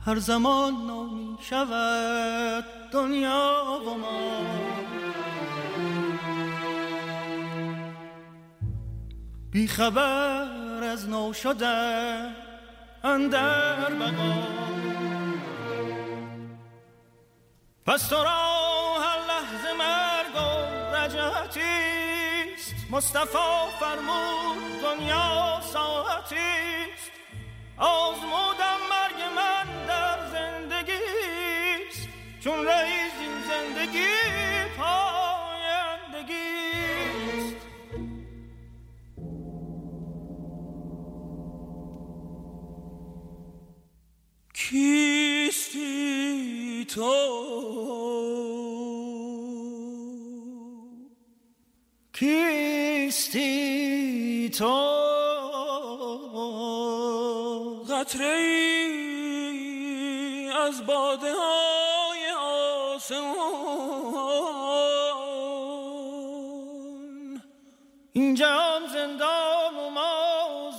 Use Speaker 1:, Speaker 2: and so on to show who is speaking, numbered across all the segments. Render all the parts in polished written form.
Speaker 1: هر زمان نامی شود دنیا و ما. بی خبر از نو شده اندر بقا، پس تو را هر لحظه مرگ و رجعتیست. مصطفی فرمود دنیا ساعتیست، آزمودم مرگ من در زندگیست. چون رئیس این زندگی پایندگیست. کیستی تو؟ کیستی تو؟ قطره‌ای از باده های آسمان. این جهان زندان و ما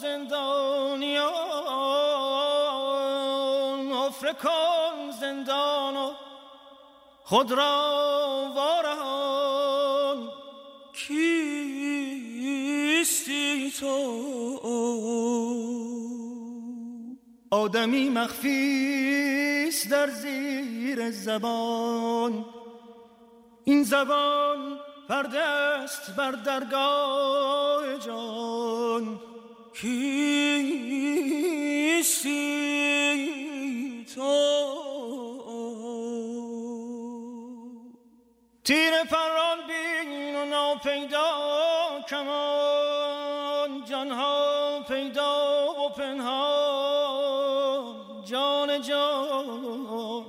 Speaker 1: زندانیان. حفره کن زندان و خود را وارهان. کیستی تو؟ آدمی مخفیست در زیر زبان. این زبان پرده است بر درگاه جان. کیستی تو؟ تیر پران بین و ناپیدا کمان. جانها پیدا و پنهان جان جان.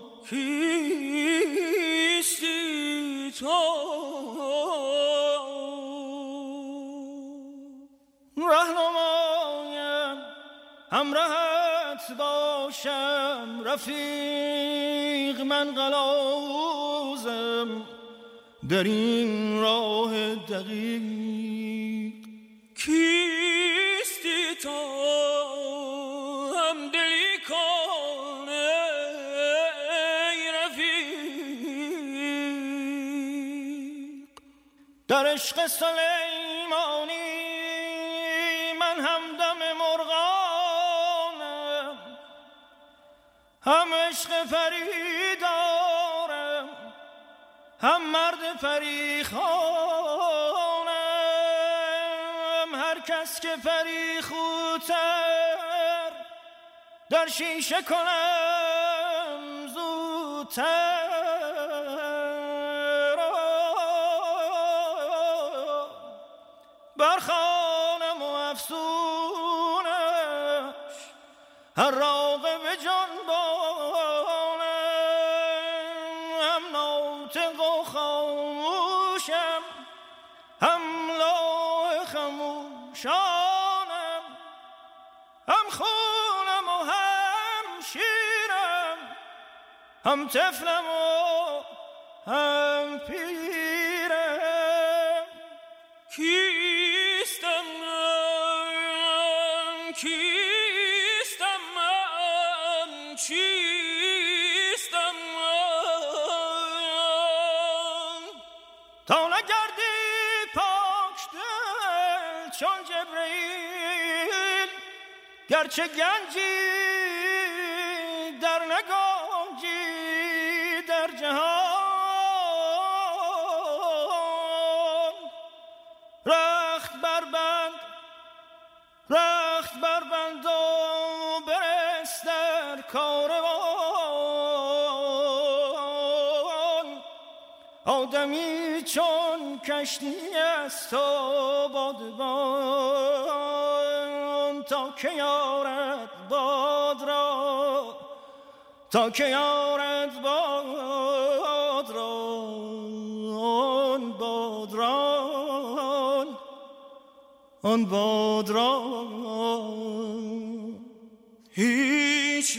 Speaker 1: کیستی تو؟ رهنمایم همراهت باشم رفیق. من غلاوزم در این راه دقیق. کیستی تو؟ هم دلی کن ای رفیق. در عشق سلیمانی من همدم مرغانم. هم عشق پری دارم هم مرد پری خانم. هر کس که پری خوتر در شیشه کنم زودتر. برخانم و افسونش هر راغب جنبانم. هم ناطق و خاموشم هم لوح خموشانم. هم خونم و هم شیرم هم طفلم و هم پیرم. کیستم من؟ کیستم من؟ چیستم من؟ تا نگردی پاک دل چون جبرئیل. گرچه گنجی در نگنجی در جهان. رخت بربند و برس در کاروان. آدمی چون کشتی است و بادبان. تا که یارد باد را، تا که یارد باد را، آن باد را، آن باد را. هیچ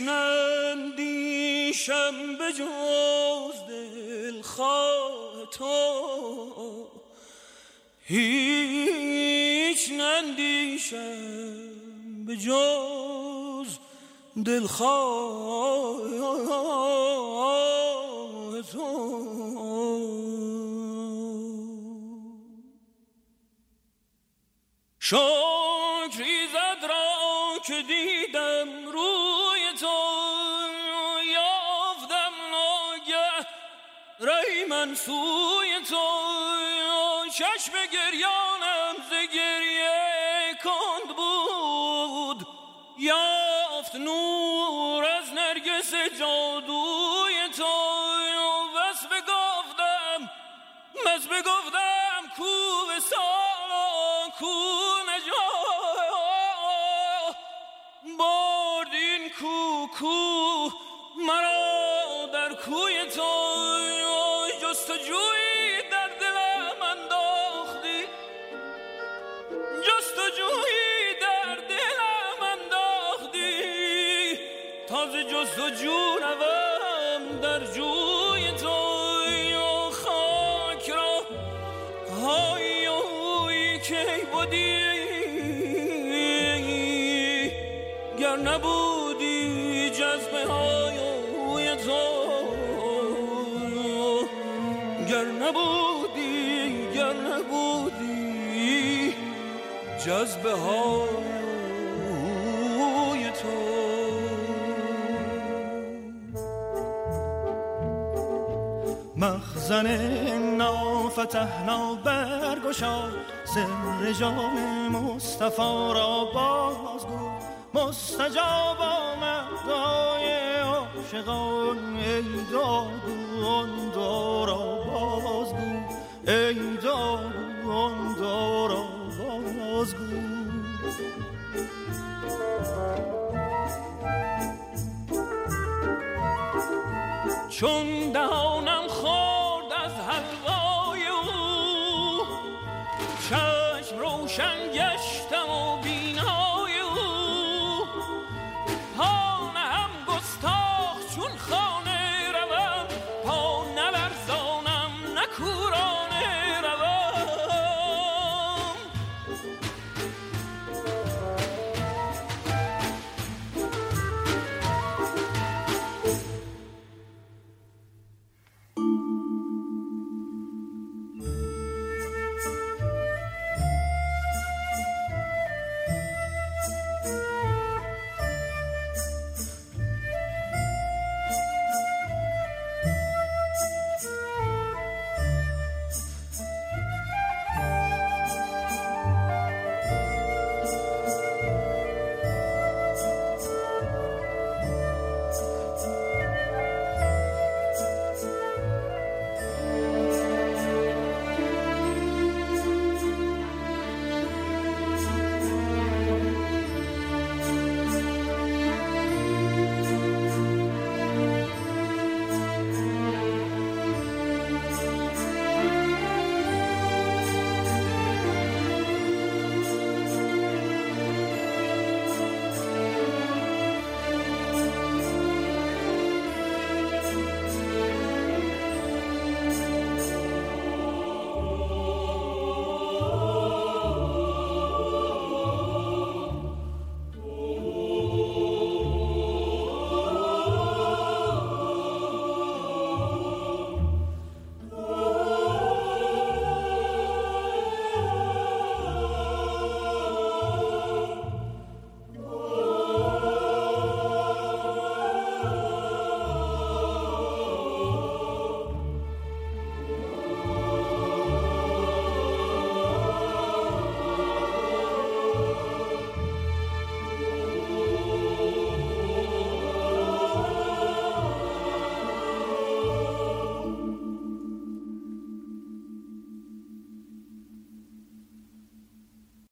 Speaker 1: نندیشم به جز دلخواه تو. هیچ نندیشم به جز دلخواه تو. شکر ایزد را که دیدم روی تو، یافتم ناگه رای من سوی تو. چشم گریانم ز گریه کند بود، یافت نور از نرگس جادوی تو. بس بگفتم کو وصال کو نجات، برد این کو مرا در کوی تو. جستجویی در دلم انداختی، جستجویی در دلم انداختی، تازه جستجو روم در جوی تو. خاک را های اوی که بودی، گر نبودی جذبه های اوی تو، گر نبودی جذبه های تو. مخزن نافتحنا برگشا، سر جام مصطفی را بازگو. مستجاب آمد دعای عاشقان، ای داغو آن دعا را بازگو، ای داغو آن دعا را بازگو. چون دهانم خورد از حلوای او، چشم روشن